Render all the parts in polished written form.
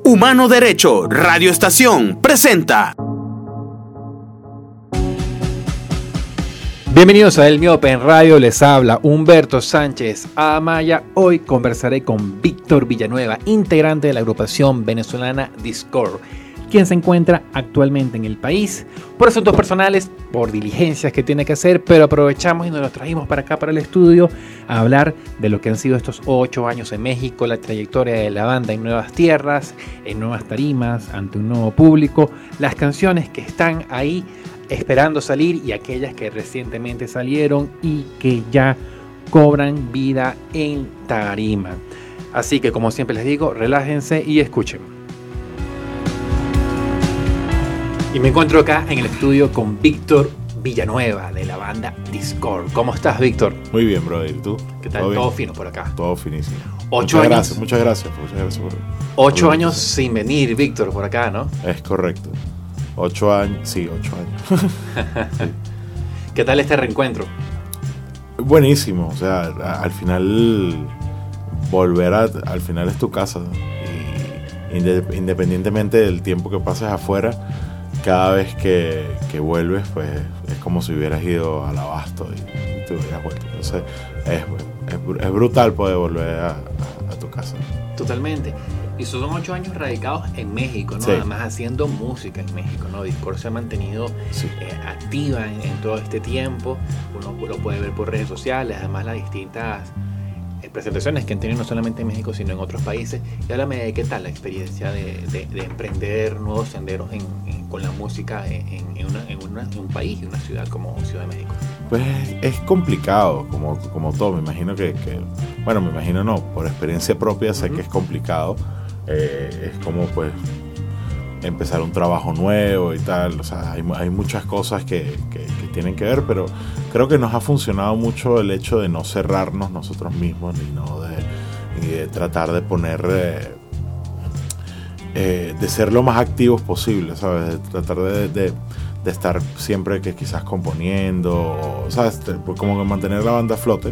Humano Derecho Radio Estación presenta. Bienvenidos a El Miope en Radio, les habla Humberto Sánchez Amaya. Hoy conversaré con Víctor Villanueva, integrante de la agrupación venezolana Discord, quien se encuentra actualmente en el país por asuntos personales, por diligencias que tiene que hacer, pero aprovechamos y nos lo trajimos para acá, para el estudio, a hablar de lo que han sido estos 8 años en México, la trayectoria de la banda en nuevas tierras, en nuevas tarimas, ante un nuevo público, las canciones que están ahí esperando salir y aquellas que recientemente salieron y que ya cobran vida en tarima. Así que, como siempre les digo, relájense y escuchen. Y me encuentro acá en el estudio con Víctor Villanueva de la banda Discord. ¿Cómo estás, Víctor? Muy bien, brother. ¿Y tú? ¿Qué tal? Todo fino por acá. Todo finísimo. 8 años. Muchas gracias. 8 años sin venir, Víctor, por acá, ¿no? Es correcto. 8 años. Sí, 8 años. Sí. ¿Qué tal este reencuentro? Buenísimo. O sea, al final volver al final es tu casa. Y independientemente del tiempo que pases afuera, cada vez que vuelves, pues es como si hubieras ido al abasto y te hubieras vuelto. Entonces es brutal poder volver a tu casa. Totalmente. Y son 8 años radicados en México, ¿no? Sí. Además haciendo música en México, ¿no? Discord se ha mantenido activa en todo este tiempo. Uno lo puede ver por redes sociales, además las distintas presentaciones que han tenido no solamente en México sino en otros países. Y háblame de qué tal la experiencia de emprender nuevos senderos con la música en un país, en una ciudad como Ciudad de México. Pues es complicado, como todo. Me imagino bueno, me imagino no, por experiencia propia sé que es complicado. Es como pues empezar un trabajo nuevo y tal. O sea, hay muchas cosas que tienen que ver, pero creo que nos ha funcionado mucho el hecho de no cerrarnos nosotros mismos, ni de tratar de poner de ser lo más activos posible, ¿sabes? De tratar de estar siempre que quizás componiendo, ¿sabes? Como que mantener la banda a flote.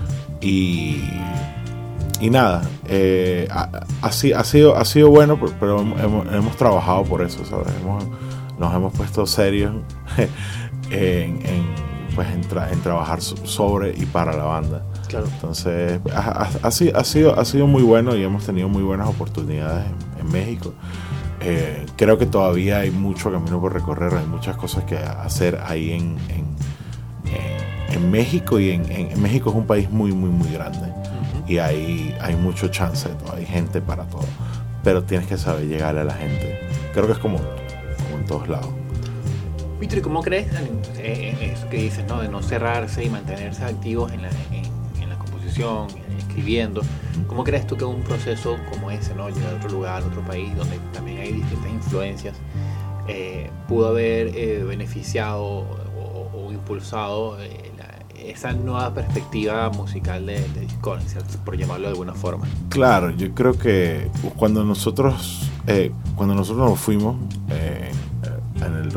Y nada, ha sido bueno, pero hemos trabajado por eso, ¿sabes? Nos hemos puesto serios en trabajar sobre y para la banda. Claro. Entonces ha sido muy bueno y hemos tenido muy buenas oportunidades en México. Creo que todavía hay mucho camino por recorrer, hay muchas cosas que hacer ahí en México, y en México es un país muy muy muy grande. Y hay mucho chance, hay gente para todo, pero tienes que saber llegar a la gente. Creo que es como en todos lados. Víctor, ¿y cómo crees eso que dices, ¿no? De no cerrarse y mantenerse activos en la composición, escribiendo? ¿Cómo crees tú que un proceso como ese, ¿no? Llegar a otro lugar, a otro país, donde también hay distintas influencias, pudo haber beneficiado o impulsado esa nueva perspectiva musical de Discord, por llamarlo de alguna forma? Claro, yo creo que cuando nosotros nos fuimos en el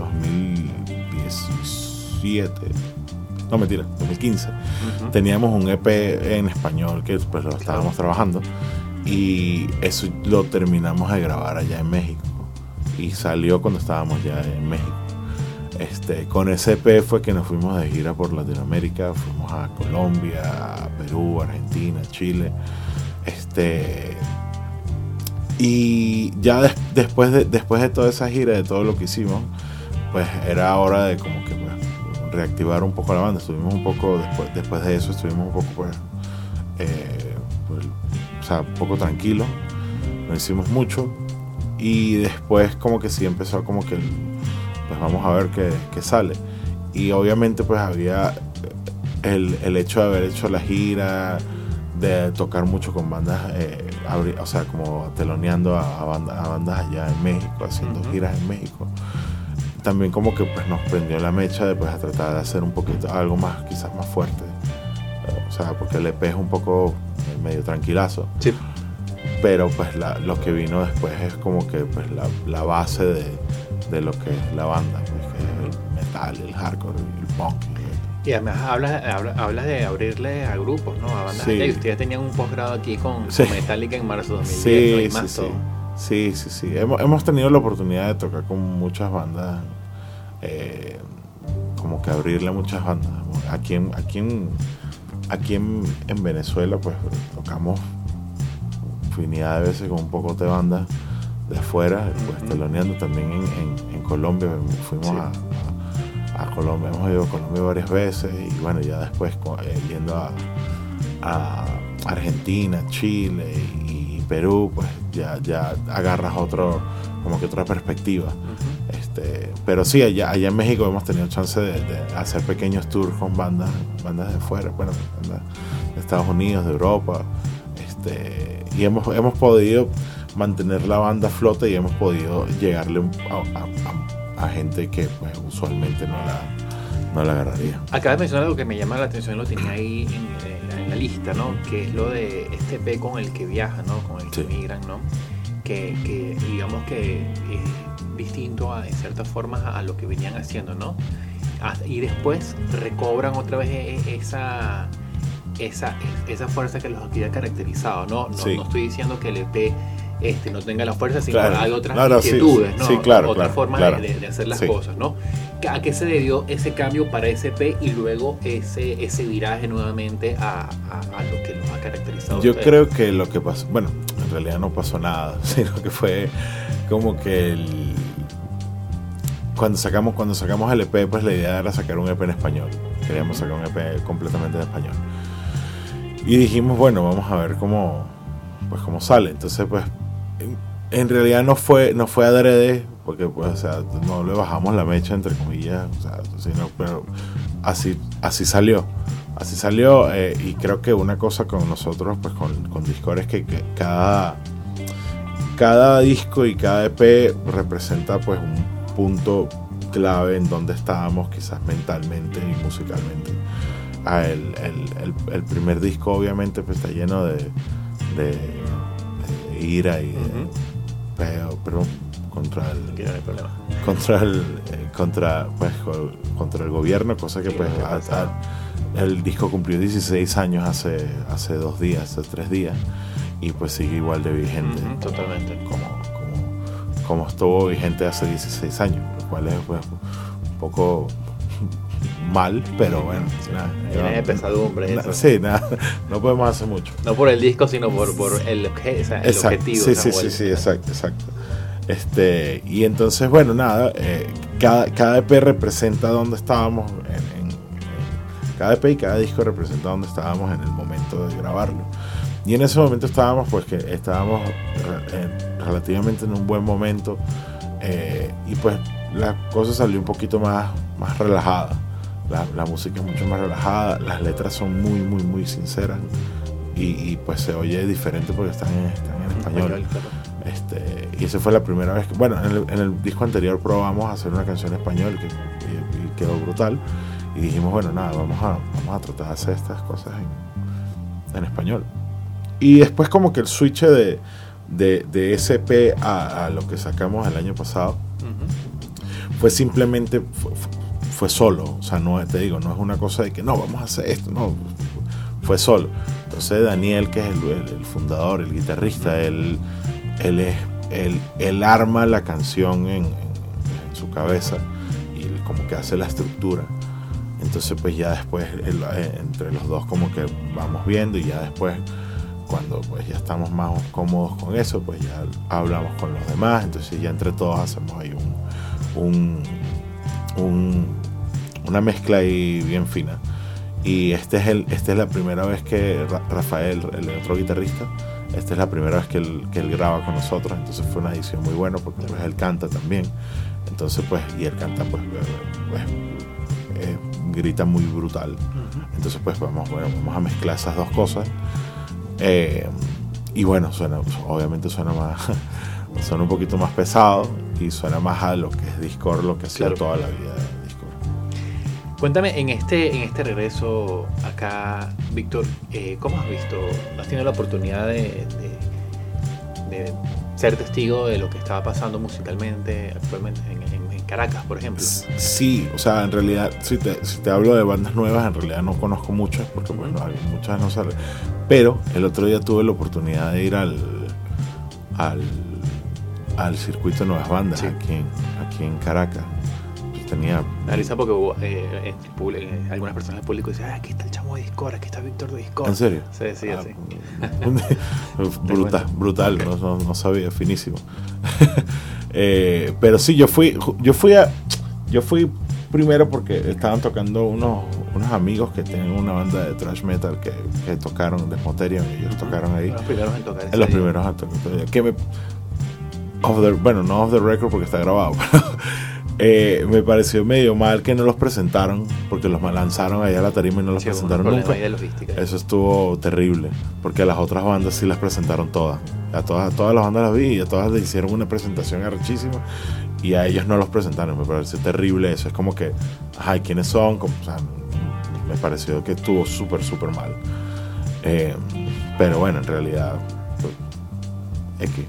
2017, no mentira, 2015, teníamos un EP en español que pues lo estábamos trabajando, y eso lo terminamos de grabar allá en México y salió cuando estábamos ya en México. Con ese EP fue que nos fuimos de gira por Latinoamérica, fuimos a Colombia, a Perú, Argentina, Chile, y ya después de toda esa gira, de todo lo que hicimos, pues era hora de como que pues, reactivar un poco la banda. Estuvimos un poco, después de eso estuvimos un poco un poco tranquilos, no hicimos mucho, y después como que sí empezó como que pues vamos a ver qué sale. Y obviamente pues había el hecho de haber hecho la gira, de tocar mucho con bandas, o sea, como teloneando a bandas allá en México, haciendo giras en México. También como que pues nos prendió la mecha de pues a tratar de hacer un poquito, algo más, quizás más fuerte. O sea, porque el EP es un poco medio tranquilazo. Sí. Pero pues lo que vino después es como que pues la base de lo que es la banda, pues, que es el metal, el hardcore, el punk. Y además hablas de abrirle a grupos, ¿no? A bandas allá. Y ustedes tenían un posgrado aquí con Metallica en marzo de 2010, ¿no? Y más todo. Sí. Hemos tenido la oportunidad de tocar con muchas bandas, como que abrirle a muchas bandas. Aquí en Venezuela pues tocamos infinidad de veces con un poco de bandas de afuera, pues teloneando también en Colombia. Fuimos a Colombia, hemos ido a Colombia varias veces y bueno, ya después yendo a Argentina, Chile y Perú, pues ya agarras como que otra perspectiva. Pero sí, allá en México hemos tenido chance de hacer pequeños tours con bandas de afuera, bueno, bandas de Estados Unidos, de Europa, y hemos podido mantener la banda a flote y hemos podido llegarle a gente que pues usualmente no la agarraría. Acabas de mencionar algo que me llama la atención, lo tenía ahí en la lista, ¿no? Que es lo de este P con el que viaja, ¿no? Con el que migran, ¿no? Que digamos que es distinto en ciertas formas a lo que venían haciendo, ¿no? Y después recobran otra vez esa fuerza que los había caracterizado, ¿no? No estoy diciendo que el EP no tenga la fuerza, sino hay otras inquietudes, ¿no? Otra forma de hacer las cosas, ¿no? ¿A qué se debió ese cambio para ese EP y luego ese viraje nuevamente a lo que los ha caracterizado? Yo creo que lo que pasó, bueno, en realidad no pasó nada, sino que fue como que cuando sacamos el EP, pues la idea era sacar un EP en español. Queríamos sacar un EP completamente en español. Y dijimos, bueno, vamos a ver cómo sale. Entonces, pues, en realidad no fue adrede, porque, pues, o sea, no le bajamos la mecha, entre comillas, o sea, sino, pero así salió. Así salió, y creo que una cosa con nosotros, pues, con Discord es que cada disco y cada EP representa, pues, un punto clave en donde estábamos, quizás mentalmente y musicalmente. El primer disco obviamente pues está lleno de ira y pero contra el gobierno, cosa que pues el disco cumplió 16 años hace 2 días, hace 3 días, y pues sigue igual de vigente. Totalmente. Como estuvo vigente hace 16 años, lo cual es pues un poco mal, pero bueno, tiene pesadumbre eso. Sí, no podemos hacer mucho. No por el disco, sino por el objetivo. Sí, exacto. Y entonces, bueno, nada, cada EP representa dónde estábamos cada EP y cada disco representa dónde estábamos en el momento de grabarlo. Y en ese momento estábamos relativamente en un buen momento, y pues la cosa salió un poquito más relajada. La música es mucho más relajada, las letras son muy, muy, muy sinceras y pues se oye diferente porque están en español. Y esa fue la primera vez que, bueno, en el disco anterior probamos a hacer una canción en español y quedó brutal, y dijimos, bueno, nada, vamos a tratar de hacer estas cosas en español. Y después como que el switch de ese EP a lo que sacamos el año pasado fue simplemente fue solo, o sea, no es una cosa de que no, vamos a hacer esto, no, fue solo. Entonces Daniel, que es el fundador, el guitarrista, él arma la canción en su cabeza y como que hace la estructura. Entonces pues ya después entre los dos como que vamos viendo, y ya después cuando pues ya estamos más cómodos con eso, pues ya hablamos con los demás, entonces ya entre todos hacemos ahí una mezcla ahí bien fina. Y esta es la primera vez que Rafael, el otro guitarrista, esta es la primera vez que él graba con nosotros, entonces fue una edición muy buena porque pues él canta también, entonces pues, y él canta pues grita muy brutal, entonces pues vamos a mezclar esas dos cosas, y bueno, obviamente suena un poquito más pesado y suena más a lo que es Discord, lo que ha sido toda la vida de Discord. Cuéntame, en este regreso acá, Víctor, ¿cómo has visto? ¿Has tenido la oportunidad de ser testigo de lo que estaba pasando musicalmente actualmente en Caracas, por ejemplo? Sí, o sea, en realidad, si te hablo de bandas nuevas, en realidad no conozco muchas, porque pues, muchas no salen. Pero el otro día tuve la oportunidad de ir al al circuito de nuevas bandas, Sí. aquí en Caracas. Tenía... Analiza porque hubo, algunas personas del público decían, aquí está el chamo de Discord, aquí está Víctor de Discord. ¿En serio? Se decía así. Brutal, no sabía, finísimo. Pero sí, yo fui primero porque estaban tocando unos amigos que tienen una banda de thrash metal que tocaron Desmoterium, y ellos tocaron ahí. Los primeros en tocar. Los primeros en tocar. Que no off the record porque está grabado, pero me pareció medio mal que no los presentaron, porque los lanzaron allá a la tarima y no los presentaron nunca. Eso estuvo terrible, porque las otras bandas sí las presentaron todas. A todas las bandas las vi y a todas les hicieron una presentación arrechísima, y a ellos no los presentaron. Me pareció terrible eso. Es como que, ay, ¿quiénes son? O sea, me pareció que estuvo súper mal. Pero bueno, en realidad X.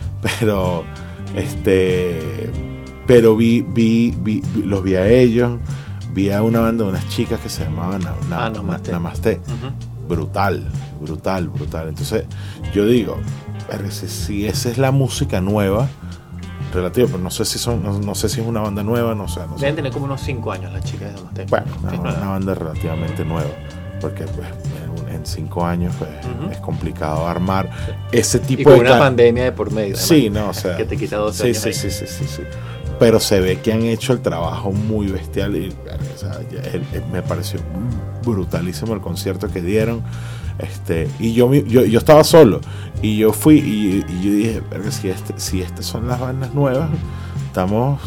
Pero los vi a ellos, vi a una banda de unas chicas que se llamaban Namaste. Uh-huh. Brutal. Entonces yo digo, si esa es la música nueva, relativa, pero no sé si es una banda nueva, no sé. Deben tener como unos 5 años las chicas de Namaste. Bueno, una banda relativamente nueva, porque pues en 5 años pues, uh-huh, es complicado armar ese tipo y con de... una pandemia de por medio. Sí, no, o sea... que te quita 12 años. Sí. Pero se ve que han hecho el trabajo muy bestial y, o sea, me pareció brutalísimo el concierto que dieron. Y yo estaba solo y yo fui y yo dije, si estas son las bandas nuevas, estamos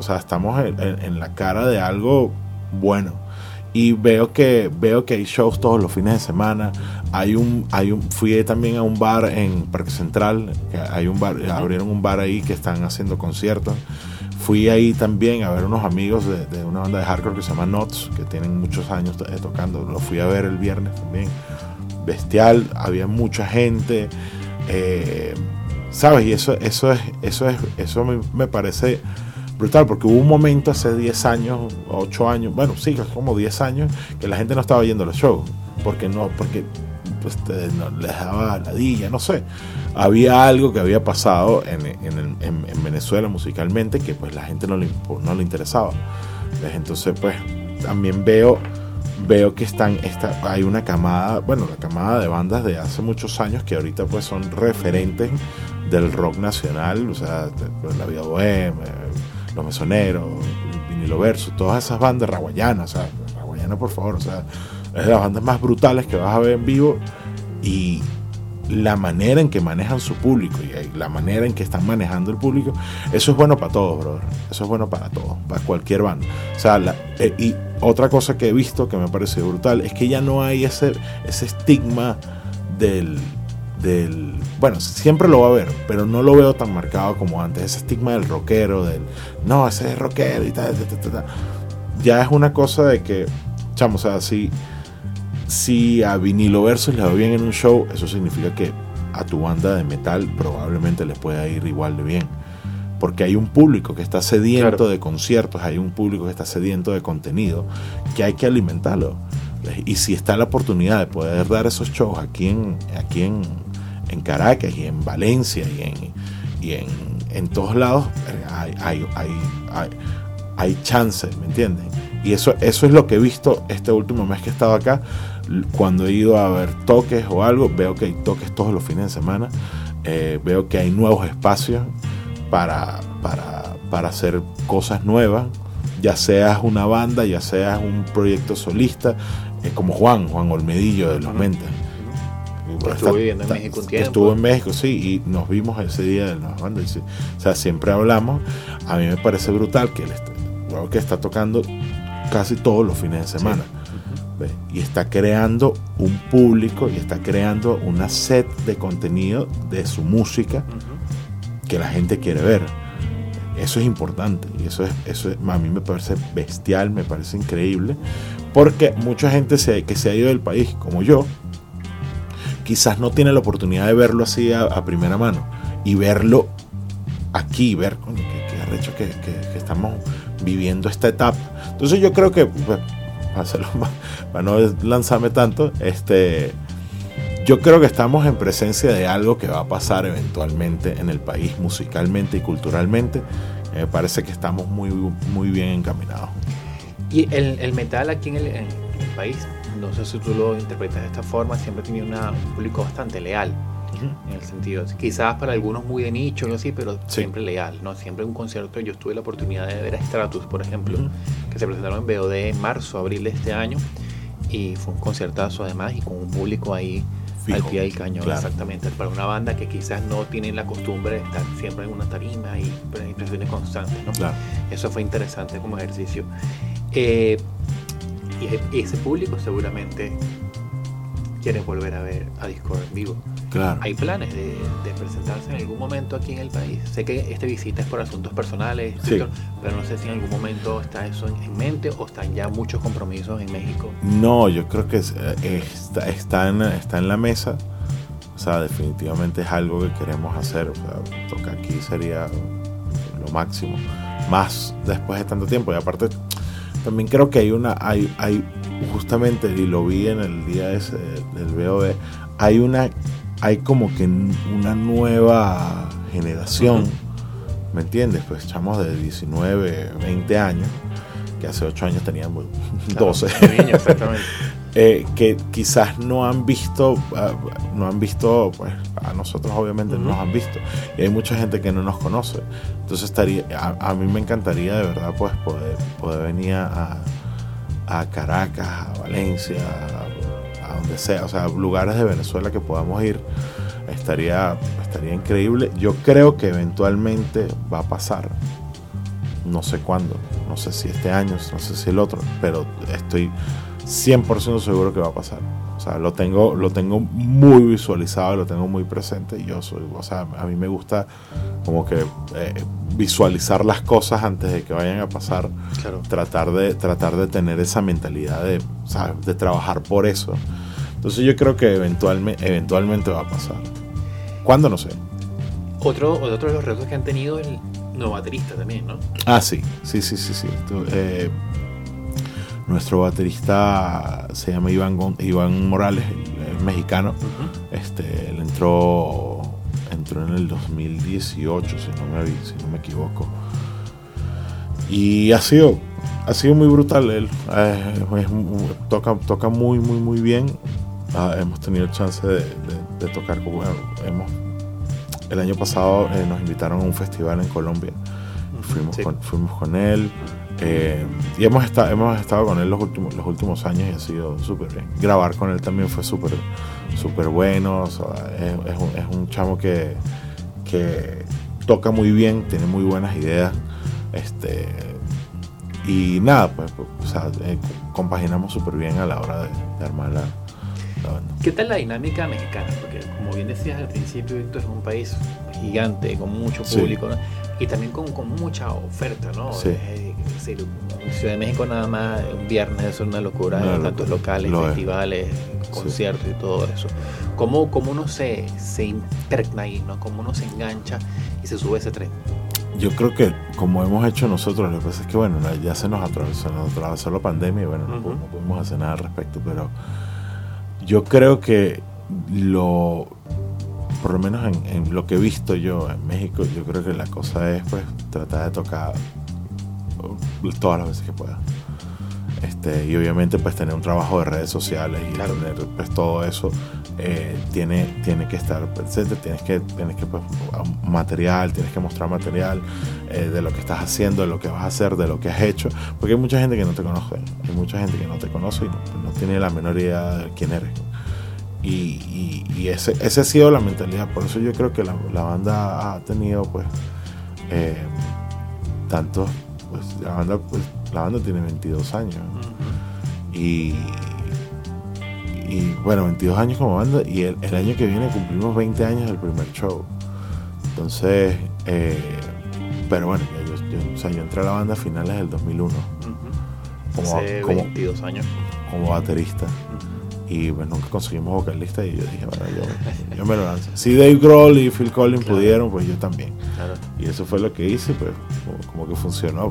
en la cara de algo bueno. Y veo que hay shows todos los fines de semana. Fui también a un bar en Parque Central, que hay un bar, abrieron un bar ahí que están haciendo conciertos. Fui ahí también a ver unos amigos de una banda de hardcore que se llama Nuts, que tienen muchos años tocando. Lo fui a ver el viernes también. Bestial, había mucha gente, ¿sabes? Y eso me parece brutal, porque hubo un momento hace 10 años, 8 años, bueno, sí, como 10 años, que la gente no estaba yendo a los shows, porque no les daba ladilla, no sé. Había algo que había pasado en Venezuela musicalmente que pues la gente no le interesaba. Entonces pues también veo que hay una camada, la camada de bandas de hace muchos años que ahorita pues son referentes del rock nacional, o sea, La Vida Bohème, Los Mesoneros, Vinilo Verso, todas esas bandas, Raguayana, o sea, Raguayana, por favor, o sea, es de las bandas más brutales que vas a ver en vivo, y la manera en que manejan su público y la manera en que están manejando el público, eso es bueno para todos, brother. Eso es bueno para todos, para cualquier banda. O sea, y otra cosa que he visto que me parece brutal es que ya no hay ese estigma del bueno, siempre lo va a haber, pero no lo veo tan marcado como antes. Ese estigma del rockero, no, ese es rockero y tal. Ya es una cosa de que, chamo, o sea, si a Vinilo Versus le va bien en un show, eso significa que a tu banda de metal probablemente les pueda ir igual de bien, porque hay un público que está sediento de conciertos, hay un público que está sediento de contenido, que hay que alimentarlo. Y si está la oportunidad de poder dar esos shows aquí en Caracas y en Valencia y en todos lados, hay chance, ¿me entienden? Y eso es lo que he visto este último mes que he estado acá. Cuando he ido a ver toques o algo, veo que hay toques todos los fines de semana. Veo que hay nuevos espacios para hacer cosas nuevas, ya seas una banda, ya seas un proyecto solista, como Juan Olmedillo de Los Mentes. Estuvo viviendo en México un tiempo. Estuvo en México, sí, y nos vimos ese día de las bandas. O sea, siempre hablamos. A mí me parece brutal que que está tocando casi todos los fines de semana. Sí. Y está creando un público y está creando una set de contenido de su música que la gente quiere ver. Eso es importante y eso a mí me parece bestial, me parece increíble, porque mucha gente que se ha ido del país, como yo, quizás no tiene la oportunidad de verlo así a primera mano y verlo aquí, ver qué arrecho que estamos viviendo esta etapa. Entonces yo creo que, para no lanzarme tanto, yo creo que estamos en presencia de algo que va a pasar eventualmente en el país, musicalmente y culturalmente. Me parece que estamos muy, muy bien encaminados. Y el metal aquí en el país, no sé si tú lo interpretas de esta forma, siempre ha tenido un público bastante leal. En el sentido, quizás para algunos muy de nicho y así, pero siempre leal, ¿no? Siempre un concierto. Yo tuve la oportunidad de ver a Stratus, por ejemplo, que se presentaron en BOD en marzo, abril de este año, y fue un concertazo además, y con un público ahí fijo, al pie del cañón, claro. Exactamente, para una banda que quizás no tiene la costumbre de estar siempre en una tarima y impresiones constantes, ¿no? Claro. Eso fue interesante como ejercicio. Y ese público seguramente quieren volver a ver a Discord en vivo. Claro. ¿Hay planes de presentarse en algún momento aquí en el país? Sé que esta visita es por asuntos personales, sí, pero no sé si en algún momento está eso en mente o están ya muchos compromisos en México. No, yo creo que está en la mesa. O sea, definitivamente es algo que queremos hacer. O sea, tocar aquí sería lo máximo. Más después de tanto tiempo. Y aparte, también creo que hay justamente, y lo vi en el día ese del BOD, hay como que una nueva generación, ¿me entiendes? Pues chamos de 19, 20 años, que hace 8 años tenían 12, niño, exactamente. Que quizás no han visto, pues a nosotros obviamente no nos han visto, y hay mucha gente que no nos conoce. Entonces a mí me encantaría de verdad pues poder venir a Caracas, a Valencia, a donde sea, o sea, lugares de Venezuela que podamos ir, estaría increíble. Yo creo que eventualmente va a pasar, no sé cuándo, no sé si este año, no sé si el otro, pero estoy 100% seguro que va a pasar. O sea, lo tengo muy visualizado, lo tengo muy presente, y a mí me gusta como que visualizar las cosas antes de que vayan a pasar. Claro. Tratar de tener esa mentalidad de trabajar por eso. Entonces yo creo que eventualmente va a pasar. ¿Cuándo? No sé. Otro de los retos que han tenido el nuevo baterista también, ¿no? Ah, sí. Nuestro baterista se llama Iván Morales, el mexicano. Él entró en el 2018, si no me equivoco. Y ha sido muy brutal él. Toca muy, muy, muy bien. Hemos tenido chance de tocar. Bueno, el año pasado nos invitaron a un festival en Colombia. Fuimos con él. Y hemos estado con él los últimos años, y ha sido súper bien. Grabar con él también fue súper bueno. O sea, es un chamo que toca muy bien, tiene muy buenas ideas. Y nada, pues o sea, compaginamos súper bien a la hora de armar la banda. ¿Qué tal la dinámica mexicana? Porque como bien decías al principio, Víctor, es un país gigante, con mucho público, ¿no? Y también con mucha oferta, ¿no? Sí. Ciudad de México nada más un viernes es una locura, tantos locales, festivales, conciertos y todo eso. ¿Cómo uno se impregna ahí, ¿no? ¿Cómo uno se engancha y se sube ese tren? Yo creo que como hemos hecho nosotros, lo que pasa es que bueno, ya se nos atravesó la pandemia y bueno, no pudimos hacer nada al respecto, pero yo creo que por lo menos en lo que he visto yo en México, yo creo que la cosa es pues tratar de tocar todas las veces que pueda. Y obviamente pues tener un trabajo de redes sociales y tener pues todo eso tiene que estar presente. Tienes que pues, material, tienes que mostrar material de lo que estás haciendo, de lo que vas a hacer, de lo que has hecho, porque hay mucha gente que no te conoce, y no tiene la menor idea de quién eres. Y ese ha sido la mentalidad. Por eso yo creo que la banda ha tenido pues tantos, pues la banda tiene 22 años y bueno, 22 años como banda, y el año que viene cumplimos 20 años del primer show. Entonces pero bueno, yo entré a la banda a finales del 2001 hace 22 años como baterista. Y pues nunca conseguimos vocalista, y yo dije, bueno, yo me lo lanzo. Si Dave Grohl y Phil Collins pudieron, pues yo también. Claro. Y eso fue lo que hice, pues como que funcionó.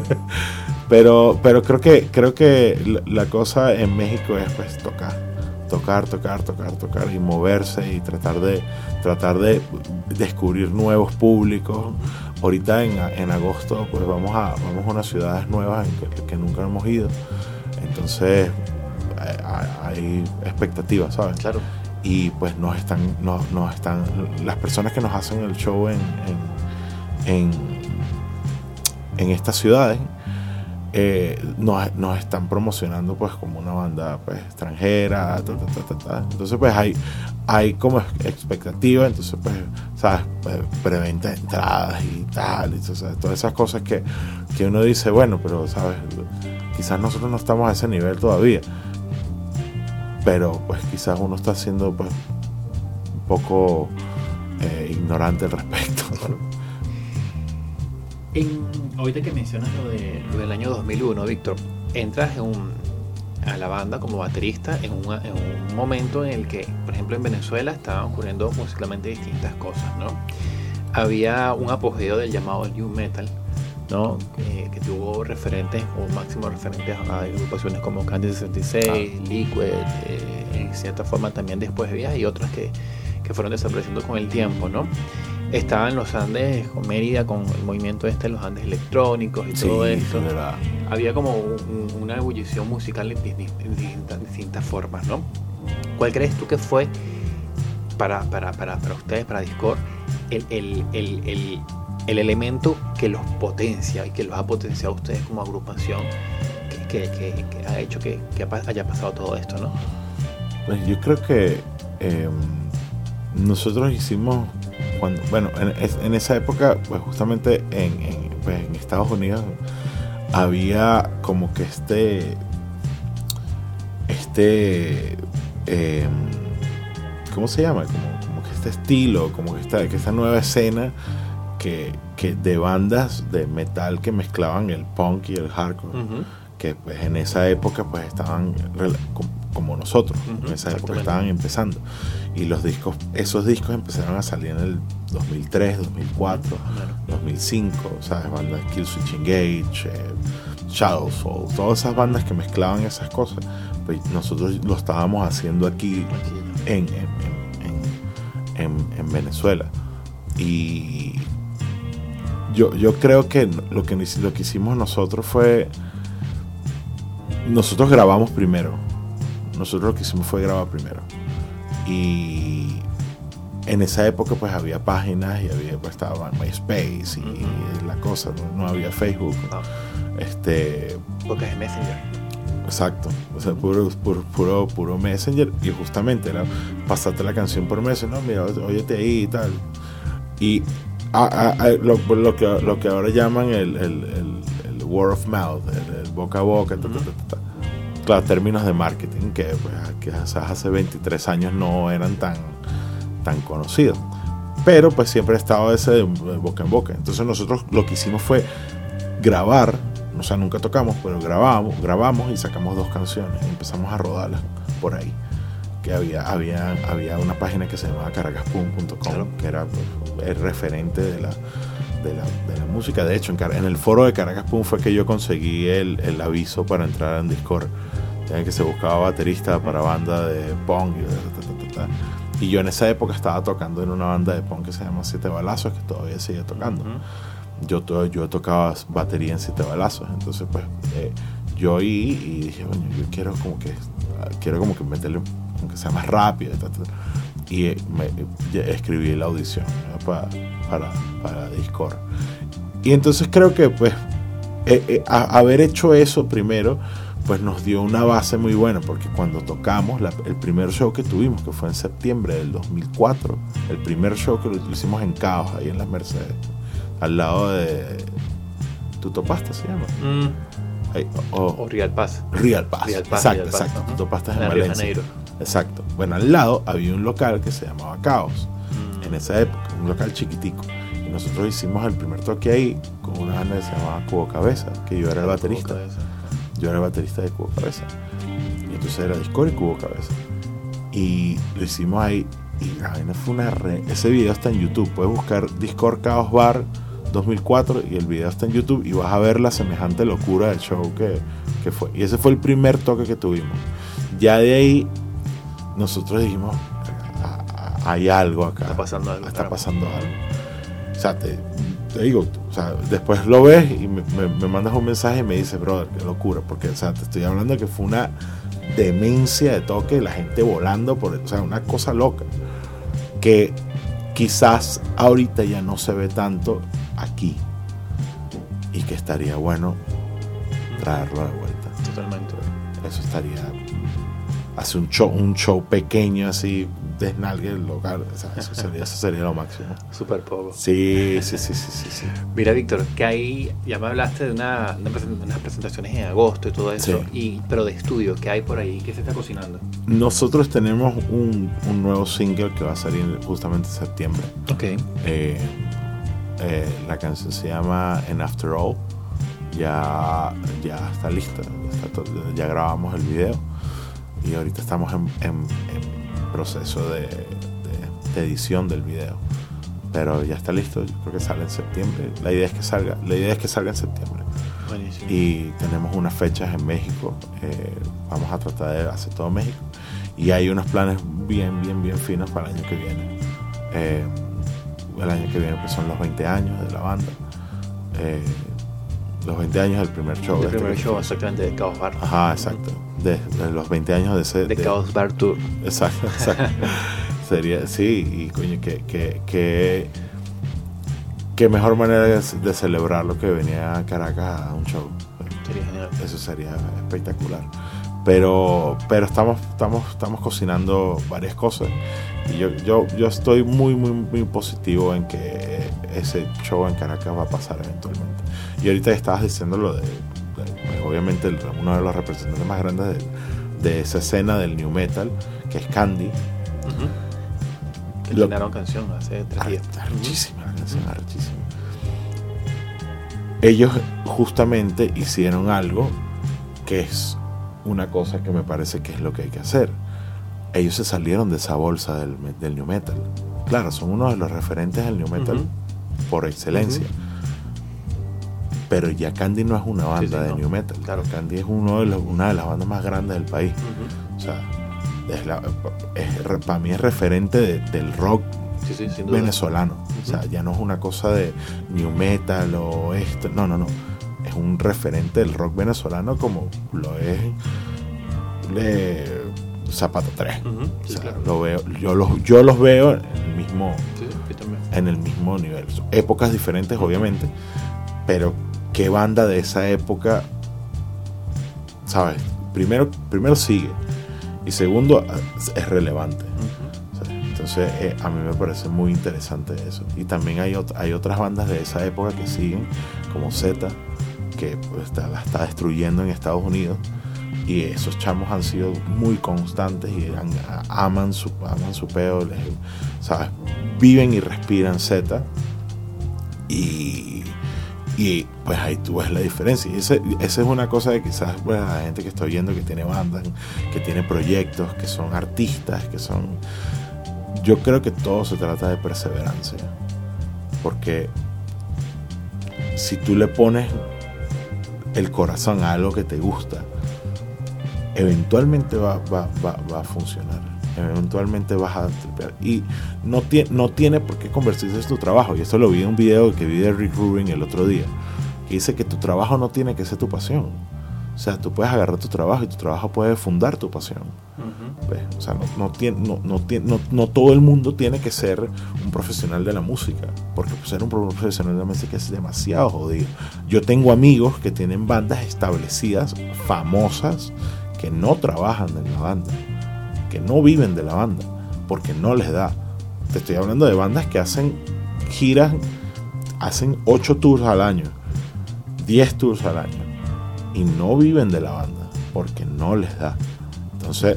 Pero creo que la cosa en México es pues tocar tocar y moverse y tratar de descubrir nuevos públicos. Ahorita en agosto pues vamos a unas ciudades nuevas que nunca hemos ido, entonces hay expectativas, ¿sabes? Claro. Y pues nos están las personas que nos hacen el show en estas ciudades nos están promocionando pues como una banda pues extranjera, entonces pues hay como expectativa, entonces pues sabes, preventa de entradas y tal, y, ¿sabes? Todas esas cosas que uno dice, bueno, pero sabes, quizás nosotros no estamos a ese nivel todavía, pero pues quizás uno está siendo pues un poco ignorante al respecto, ¿no? Ahorita que mencionas lo del año 2001, Víctor, entras a la banda como baterista en un momento en el que, por ejemplo, en Venezuela estaban ocurriendo musicalmente distintas cosas, ¿no? Había un apogeo del llamado New Metal, ¿no? Que tuvo referentes o máximos referentes a agrupaciones como Candy 66, Liquid, en cierta forma también después y otras que fueron desapareciendo con el tiempo, ¿no? Estaban los Andes con Mérida, con el movimiento de los Andes electrónicos y todo esto. Verdad. Había como una ebullición musical en distintas formas, ¿no? ¿Cuál crees tú que fue para ustedes, para Discord, el elemento que los potencia y que los ha potenciado a ustedes como agrupación, que ha hecho que haya pasado todo esto, ¿no? Pues yo creo que nosotros hicimos en esa época, pues justamente en Estados Unidos había como que ¿cómo se llama? Como que este estilo, como que esta nueva escena que de bandas de metal que mezclaban el punk y el hardcore, que pues en esa época pues estaban como nosotros, en esa época estaban empezando, y esos discos empezaron a salir en el 2003, 2004, 2005, ¿sabes? Bandas Killswitch Engage, Shadowfall, todas esas bandas que mezclaban esas cosas, pues nosotros lo estábamos haciendo aquí en Venezuela. Y yo creo que lo que hicimos nosotros fue, nosotros grabamos primero. Nosotros lo que hicimos fue grabar primero. Y en esa época pues había páginas y pues estaba MySpace y la cosa, no había Facebook. Porque es Messenger. Exacto, o sea, puro Messenger, y justamente era pasarte la canción por Messenger, no, mira, óyete ahí y tal. Y lo que ahora llaman el word of mouth, el boca a boca, claro, términos de marketing que hace 23 años no eran tan conocidos, pero pues siempre ha estado ese de boca en boca. Entonces nosotros lo que hicimos fue grabar, o sea, nunca tocamos, pero grabamos y sacamos 2 canciones y empezamos a rodarlas por ahí. Que había una página que se llamaba caracasboom.com, claro, que era pues, el referente de la música. De hecho, en el foro de Caracas Boom fue que yo conseguí el aviso para entrar en Discord, en que se buscaba baterista para banda de punk y yo en esa época estaba tocando en una banda de punk que se llama Siete Balazos, que todavía sigue tocando. Yo tocaba batería en Siete Balazos, entonces pues yo y dije, bueno, yo quiero como que meterle, aunque sea más rápido, y escribí la audición, ¿no? para Discord. Y entonces creo que pues haber hecho eso primero pues nos dio una base muy buena, porque cuando tocamos el primer show que tuvimos, que fue en septiembre del 2004, el primer show que lo hicimos en Caos, ahí en las Mercedes, al lado de Tutopasta se llama. Ahí, o Real Paz. Exacto. Tutopasta en Valencia. Janeiro. Exacto. Bueno, al lado había un local que se llamaba Caos, en esa época, un local chiquitico. Y nosotros hicimos el primer toque ahí con una banda que se llamaba Cubo Cabeza, que yo era el baterista. Yo era el baterista de Cubo Cabeza. Y entonces era Discord y Cubo Cabeza. Y lo hicimos ahí. Y la vaina fue ese video está en YouTube. Puedes buscar Discord Caos Bar 2004 y el video está en YouTube y vas a ver la semejante locura del show que fue. Y ese fue el primer toque que tuvimos. Ya de ahí nosotros dijimos, hay algo acá. Está pasando algo. Está pasando algo. O sea, te digo, o sea, después lo ves y me mandas un mensaje y me dices, brother, qué locura, porque, o sea, te estoy hablando de que fue una demencia de toque, la gente volando o sea, una cosa loca, que quizás ahorita ya no se ve tanto aquí, y que estaría bueno traerlo de vuelta. Totalmente. Eso estaría, hace un show pequeño así, desnalgue el local, o sea, eso sería lo máximo. Súper poco. Sí. Mira, Víctor, que hay, ya me hablaste de unas presentaciones en agosto y todo eso, sí. Pero de estudio, ¿qué hay por ahí? ¿Qué se está cocinando? Nosotros tenemos un nuevo single que va a salir justamente en septiembre. Ok. La canción se llama And After All. Ya está lista, ya grabamos el video y ahorita estamos en proceso de edición del video, pero ya está listo. Yo creo que sale en septiembre. La idea es que salga en septiembre. Buenísimo. Y tenemos unas fechas en México. Vamos a tratar de hacer todo México y hay unos planes bien finos para el año que viene. El año que viene pues son los 20 años de la banda, los 20 años del primer show. El primer show, exactamente, de Chaos Bar. Ajá, exacto. De los 20 años de Chaos Bar Tour. Exacto. Sería, sí, y coño, que mejor manera de celebrarlo que venía a Caracas a un show. Sería genial. Eso sería espectacular. Pero estamos cocinando varias cosas. Y yo estoy muy positivo en que ese show en Caracas va a pasar eventualmente. Y ahorita estabas diciendo lo de obviamente uno de los representantes más grandes de esa escena del new metal, que es Candy. Uh-huh. Que llenaron canción hace 3 días. Arrechísima la canción, arrechísima. Ellos justamente hicieron algo que es una cosa que me parece que es lo que hay que hacer. Ellos se salieron de esa bolsa del new metal. Claro, son uno de los referentes del new metal, uh-huh, por excelencia. Uh-huh. Pero ya Candy no es una banda de new metal. Claro. Candy es una de las bandas más grandes del país. Uh-huh. O sea, para mí es referente del rock venezolano. Uh-huh. O sea, ya no es una cosa de new metal o esto. No. Es un referente del rock venezolano como lo es Zapato 3. Uh-huh. Sí, o sea, claro. Lo veo, yo los veo en el mismo nivel. Son épocas diferentes, obviamente, pero qué banda de esa época, ¿sabes? Primero sigue y segundo es relevante. Uh-huh. ¿Sabes? Entonces a mí me parece muy interesante eso. Y también hay otras bandas de esa época que siguen, como Z, que pues, la está destruyendo en Estados Unidos, y esos chamos han sido muy constantes y aman su peo, ¿sabes? Viven y respiran Z, y pues ahí tú ves la diferencia. Y esa es una cosa de quizás pues, la gente que está oyendo, que tiene bandas, que tiene proyectos, que son artistas, yo creo que todo se trata de perseverancia, porque si tú le pones el corazón a algo que te gusta, eventualmente va a funcionar, eventualmente vas a tripear, y no tiene por qué convertirse en tu trabajo. Y esto lo vi en un video que vi de Rick Rubin el otro día, que dice que tu trabajo no tiene que ser tu pasión. O sea, tú puedes agarrar tu trabajo y tu trabajo puede fundar tu pasión. Uh-huh. ¿Ves? O sea, no todo el mundo tiene que ser un profesional de la música, porque ser un profesional de la música es demasiado jodido. Yo tengo amigos que tienen bandas establecidas, famosas, que no trabajan en la banda, que no viven de la banda, porque no les da. Te estoy hablando de bandas que hacen giras, hacen 8 tours al año, 10 tours al año, y no viven de la banda, porque no les da. Entonces,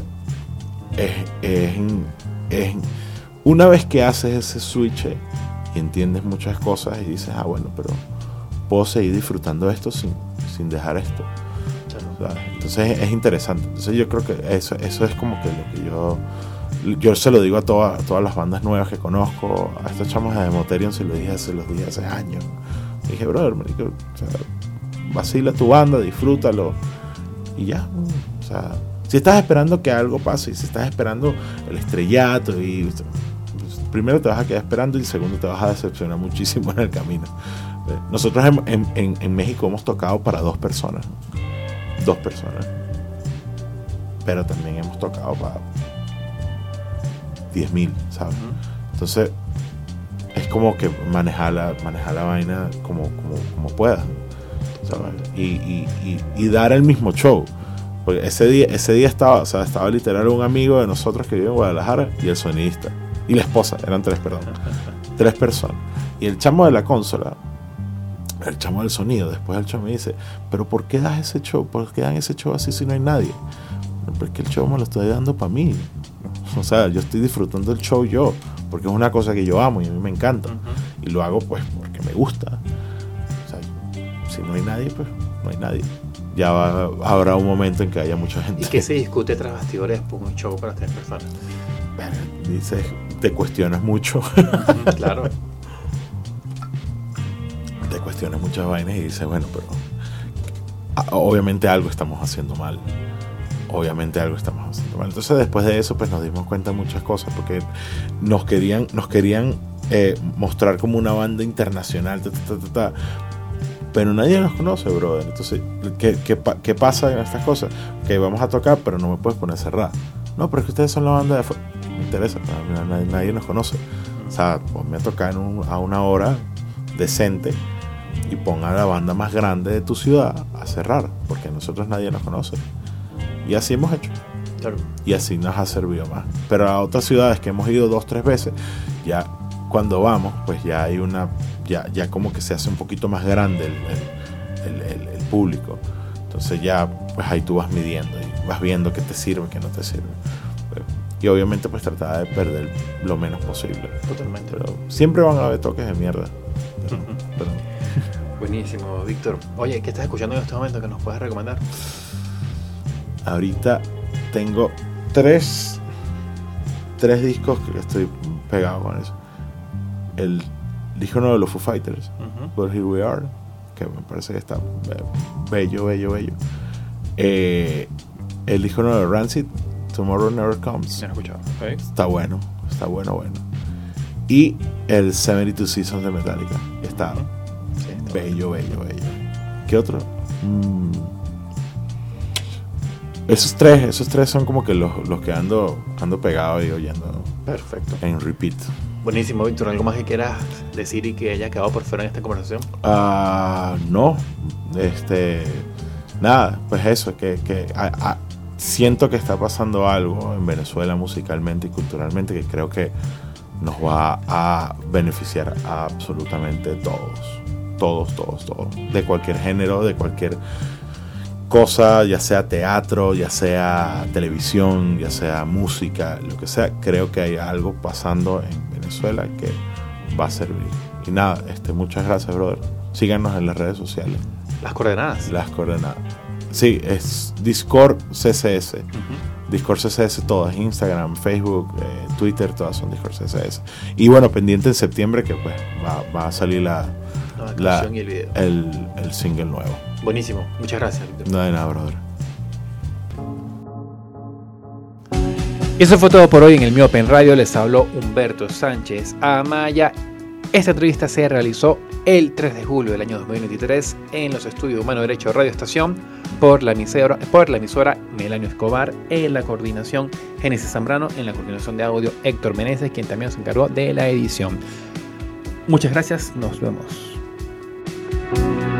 una vez que haces ese switch y entiendes muchas cosas y dices, bueno, pero puedo seguir disfrutando esto sin dejar esto. Entonces es interesante. Entonces yo creo que eso es como que lo que yo se lo digo a todas las bandas nuevas que conozco. A estos chamos de Demoterion se los dije hace años. Y dije, brother, marico, o sea, vacila tu banda, disfrútalo y ya. O sea, Si estás esperando que algo pase, y si estás esperando el estrellato, y primero te vas a quedar esperando y segundo te vas a decepcionar muchísimo en el camino. Nosotros en México hemos tocado para 2 personas. 2 personas. Pero también hemos tocado para 10,000, ¿sabes? Entonces, es como que manejar la vaina como puedas, ¿sabes? Y dar el mismo show. Porque ese día estaba literal un amigo de nosotros que vive en Guadalajara y el sonidista. Y la esposa, eran 3, perdón. 3 personas. Y el chamo de la consola, el chamo del sonido, después el chamo me dice, pero ¿por qué das ese show? ¿Por qué dan ese show así si no hay nadie? Porque el show me lo estoy dando para mí. O sea, yo estoy disfrutando el show yo, porque es una cosa que yo amo y a mí me encanta. Y lo hago pues porque me gusta. O sea, si no hay nadie, pues no hay nadie. Ya habrá un momento en que haya mucha gente. ¿Y qué se discute tras bastidores por un show para 3 personas? Dices, te cuestionas mucho. Claro. Te cuestionas muchas vainas y dices, bueno, pero obviamente algo estamos haciendo mal. Entonces después de eso pues nos dimos cuenta de muchas cosas, porque nos querían mostrar como una banda internacional, pero nadie nos conoce, brother. Entonces, ¿qué pasa en estas cosas? Que vamos a tocar, pero no me puedes poner cerrada. No, pero es que ustedes son la banda de afuera. Me interesa, nadie nos conoce. O sea, ponme a tocar a una hora decente y ponga a la banda más grande de tu ciudad a cerrar, porque a nosotros nadie nos conoce. Y así hemos hecho. Claro. Y así nos ha servido más. Pero a otras ciudades que hemos ido 2-3 veces, ya cuando vamos, pues ya hay ya como que se hace un poquito más grande el público. Entonces ya, pues ahí tú vas midiendo y vas viendo qué te sirve, qué no te sirve. Y obviamente pues tratar de perder lo menos posible. Totalmente. Pero siempre van a haber toques de mierda. Pero Buenísimo, Víctor. Oye, ¿qué estás escuchando en este momento que nos puedes recomendar? ahorita tengo 3 discos que estoy pegado con eso. El disco nuevo de los Foo Fighters, But Here We Are, que me parece que está bello. El disco nuevo de Rancid, Tomorrow Never Comes. ¿Me has escuchado? Okay. Está bueno. Y el 72 Seasons de Metallica, que está bello. ¿Qué otro? Esos tres son como que los que ando pegado y oyendo. Perfecto. En repeat. Buenísimo, Víctor. ¿Algo más que quieras decir y que haya quedado por fuera en esta conversación? No. Nada, pues eso, que siento que está pasando algo en Venezuela musicalmente y culturalmente que creo que nos va a beneficiar a absolutamente todos, de cualquier género, de cualquier cosa, ya sea teatro, ya sea televisión, ya sea música, lo que sea. Creo que hay algo pasando en Venezuela que va a servir. Y nada, muchas gracias, brother. Síganos en las redes sociales. Las coordenadas. Sí, es Discord CSS. Discord CSS, todas, Instagram, Facebook, Twitter, todas son Discord CSS. Y bueno, pendiente en septiembre que pues va a salir la canción y el video. El single nuevo. Buenísimo, muchas gracias, Víctor. No de nada, brother. Eso fue todo por hoy en el Miope en Radio. Les habló Humberto Sánchez Amaya. Esta entrevista se realizó el 3 de julio del año 2023 en los estudios Humano Derecho Radio Estación por la emisora Melanio Escobar, en la coordinación Génesis Zambrano, en la coordinación de audio Héctor Meneses, quien también se encargó de la edición. Muchas gracias, nos vemos.